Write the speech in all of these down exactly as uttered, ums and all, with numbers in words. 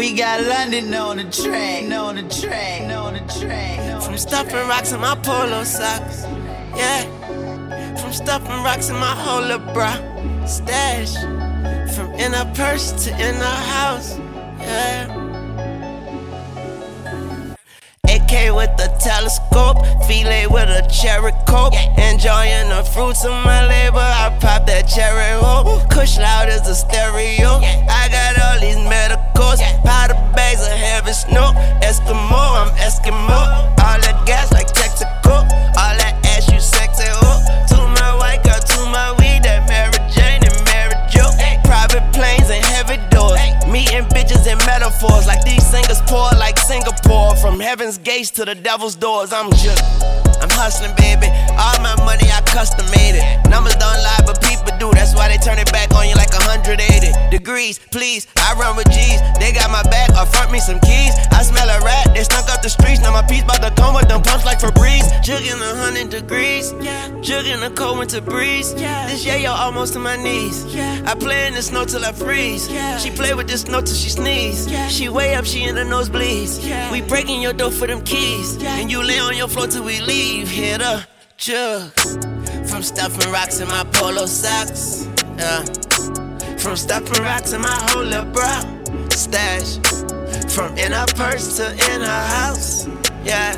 We got London on the track, on the track, on the track. From stuffing rocks in my polo socks, yeah. From stuffing rocks in my whole little bra stash. From in her purse to in her house, yeah. A K with the telescope, filet with a cherry coke. Enjoying the fruits of my labor, I pop that cherry hope. Kush loud as a stereo. I got all these medicals, powder bags of heavy snow. Eskimo, I'm Eskimo. All that gas like Texaco. All that ass, you sexy ho. To my white girl, to my weed, that Mary Jane and Mary Jo. Private planes and heavy doors. Meeting bitches in metaphors, like these singers pour like Singapore. From heaven's gates to the devil's doors, I'm just, I'm hustling, baby. All my money, I custom made it. Numbers don't lie, but people do. That's why they turn it back on you like one hundred eighty degrees. Please, I run with G's. They got my back, or front me some keys. I smell a rat, they snuck up the streets. Now my piece bout to come with them pumps like Febreze. Jugging a hundred degrees, jugging a cold winter breeze. This yeah, yo, almost to my knees. I play in the snow till I freeze. She play with this snow till she sneeze. She way up, she in the nosebleeds. We breaking your door for them keys, and you lay on your floor till we leave. Hit a jug. From stuffing rocks in my polo socks, yeah. From stuffing rocks in my whole little bra stash. From in her purse to in her house, yeah.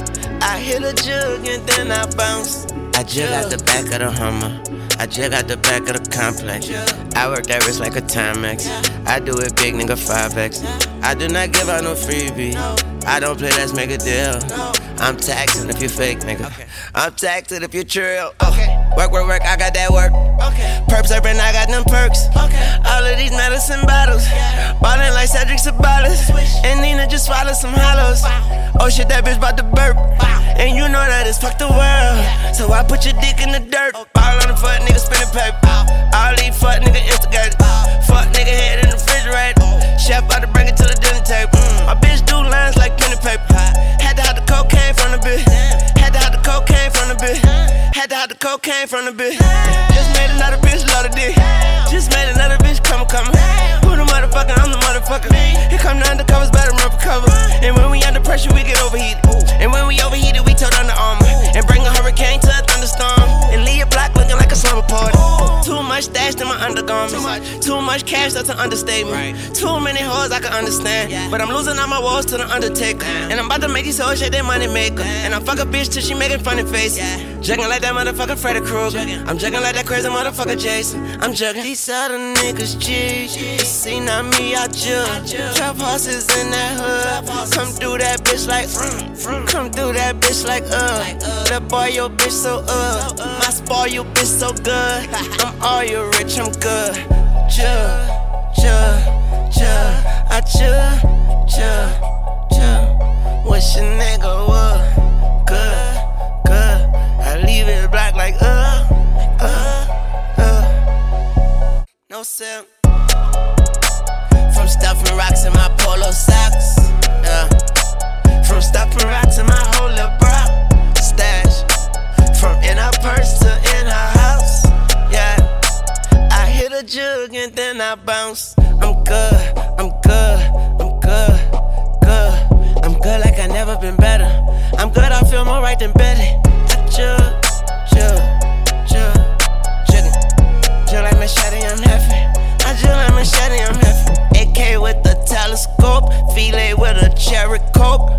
I hit a jug and then I bounce. I jug out the back of the Hummer, I jug out the back of the complex. I work that wrist like a Timex. I do it big, nigga, five X. I do not give out no freebie. I don't play, let's make a deal. I'm taxing if you fake, nigga. I'm taxing if you trill. Work, work, work, I got that work. Perps urban, I got them perks. All of these medicine bottles, ballin' like Cedric Sabalas. And Nina just swallowed some hollows. Oh shit, that bitch bout to burp. And you know that it's fuck the world. So I put your dick in the dirt. Ball on the fuck, nigga, spinning paper. All these fuck nigga instigators. Fuck nigga head in the refrigerator. Chef about to bring it to the dinner table. Mm. My bitch do lines like penny paper. Had to have the cocaine from the bitch. Had to have the cocaine from the bitch. Had to have the cocaine from the bitch. Just made another bitch love the dick. Just made another bitch come coming. Who the motherfucker? I'm the motherfucker. Here come the undercovers, better run for cover. And when we under pressure, we get overheated. And when we overheated, we told Under Armour. And bring a hurricane to a thunderstorm. And leave your block looking like a slumber party. Too much stashed in my undergarments. Too much cash, that's an understatement. Too many hoes I can understand. But I'm losing all my walls to the Undertaker. And I'm about to make these hoes shake their money maker. And I fuck a bitch till she making funny faces. Jugging like that motherfucker Freddy Krueger. I'm jugging like that crazy motherfucker Jason. I'm jugging. These other niggas cheat. You see, not me, I jug. Trap horses in that hood. Come through that bitch like uh. Come through that bitch like uh. That boy, your bitch so uh. My spoil, your bitch so good. I'm all you rich, I'm good. Jug, jug, jug. I jug, jug, jug. Wish a nigga would. Good, good. I leave it black like uh, uh, uh. No sip. From stuffing rocks in my polo socks, yeah. From stuffing rocks in my whole little bra stash. From in her purse to in her house, yeah. I hit a jug and then I bounce. I'm good, I'm good, I'm good, good. I'm good like I never been better. I'm good, I feel more right than Betty. I jug, jug, jug, jugging. Jug like machete, I'm heavy. I jug like machete, I'm heavy. A K with the telescope, filet with a cherry coke.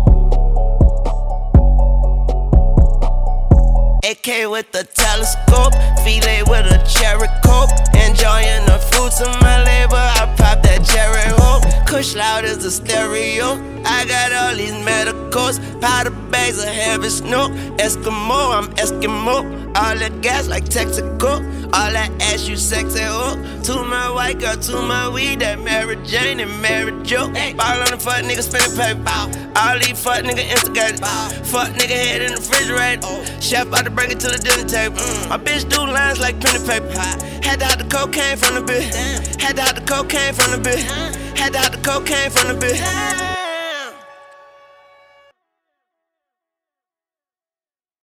A K with the telescope, filet with a cherry coke. Enjoying the fruits of my labor, I pop that cherry hope. Kush loud as a stereo. I got all these medicals, powder bags of heavy snow. Eskimo, I'm Eskimo. All that gas like Texaco. All that ass, you sexy ho. To my white girl, to my weed, that Mary Jane and Mary Jo. Ball on the fuck nigga, spinning paper. All these fuck nigga instigators. Fuck nigga head in the refrigerator. Chef about to bring it to the dinner table. Mm. My bitch do lines like penny paper. Had to have the cocaine from the bitch. Had to have the cocaine from the bitch. Had to have the cocaine from the bitch.